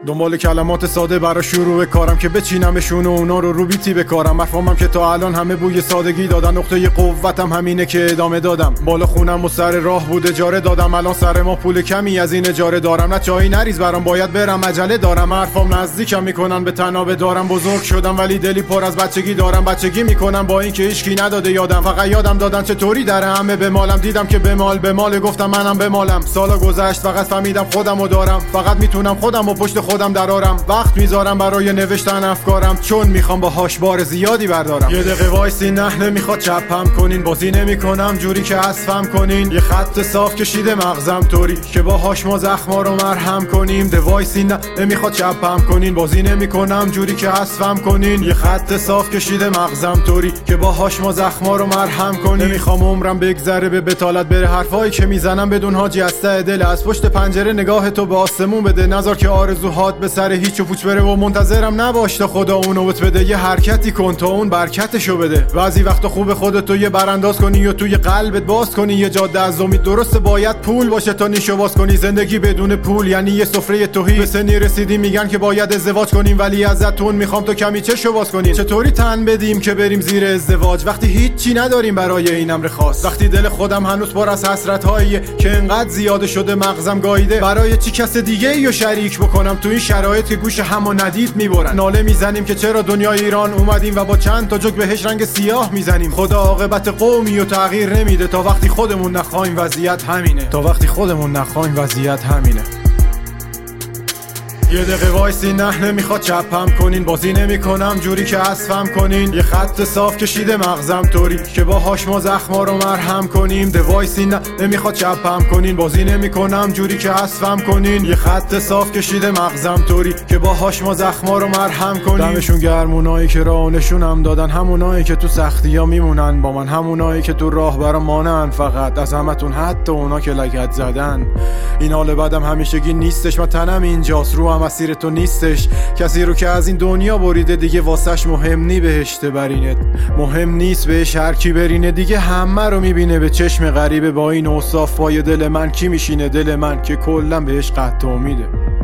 دنبال کلمات ساده برای شروع کارم که بچینمشون و اونا رو بیتی بکارم. مفهومم که تا الان همه بوی سادگی دادن، نقطه قوتم همینه که ادامه دادم. بالا خونم و سر راه بود اجاره دادم، الان سر ما پول کمی از این اجاره دارم. نه چایی نریز برام باید برم عجله دارم، حرفام نزدیکم میکنن به تنابه دارم. بزرگ شدم ولی دلی پر از بچگی دارم، بچگی میکنم با این که هیچکی نداده یادم. فقط یادم دادن چطوری در همه بمالم، دیدم که بمال گفتم منم بمالم. سالا گذشت فقط فهمیدم خودمو دارم، فقط میتونم خودمو پشت خودم درارم. وقت میذارم برای نوشتن افکارم، چون میخوام باهاش بار زیادی بردارم. یه دقیقه وایسی نه نمیخواد چپم کنین، بازی نمیکنم جوری که حذفم کنین. یه خط صاف کشیده مغزم طوری که باهاش ما زخما رو مرهم کنیم. وایسی نه نمیخواد چپم کنین، بازی نمیکنم جوری که حذفم کنین. یه خط صاف کشیده مغزم طوری که باهاش ما زخما رو مرهم کنیم. نمیخوام عمرم بگذره به بتالت بره، حرفایی که میزنم بدون حاجی از ته دل. از پشت پنجره نگاه تو به آسمون بده، نذار که آرزوهات به سر هیچ و پوچ بره. و منتظرم نباش تا خدا اونو بت بده، یه حرکتی کن تا اون برکتشو بده. بعضی وقتا خوب خودتو یه برانداز کنی و توی قلبت باز کنی. یه جاده از امید درسته باید پول باشه تا نیشو باز کنی. زندگی بدون پول یعنی یه سفره توهی. به سنی رسیدی میگن که باید ازدواج کنیم، ولی ازتون میخوام تو کمی چشو باز کنی. چطوری تن بدیم که بریم زیر ازدواج وقتی هیچی نداریم برای این امر خاص؟ وقتی دل خودم هنوز پر از حسرت‌هایی که انقدر زیاد شده مغزم گاییده، برای چی کس دیگه ایو شریک بکنم تو این شرایط که گوش همو ندید میبرن. ناله میزنیم که چرا دنیای ایران اومدیم و با چند تا جوک بهش رنگ سیاه میزنیم. خدا عاقبت قومی و تغییر نمیده تا وقتی خودمون نخوایم وضعیت همینه، تا وقتی خودمون نخوایم وضعیت همینه. یه دقیقه وایسی نه نمیخواد چپم کنین، بازی نمیکنم جوری که حذفم کنین. یه خط صاف کشیده مغزم طوری که باهاش ما زخما رو مرهم کنیم. وایسی نه نمیخواد چپم کنین، بازی نمیکنم جوری که حذفم کنین. یه خط صاف کشیده مغزم طوری که باهاش ما زخما رو مرهم کنیم. دمشون گرم اونایی که راه نشونم دادن، همونایی که تو سختی‌ها میمونن با من، همونایی که تو راه برام مانن. فقط از همتون حتی اونا که لگد زدن. این حال بعدم همیشگی نیستش، من تنم اینجاست، رو مسیر تو نیستش. کسی رو که از این دنیا بریده دیگه واسش مهم نی بهشت برینه، مهم نیست بهش هر کی برینه. دیگه همه رو میبینه به چشم غریبه، با این اوصاف پای دل من کی میشینه؟ دل من که کلا بهش قطع امیده.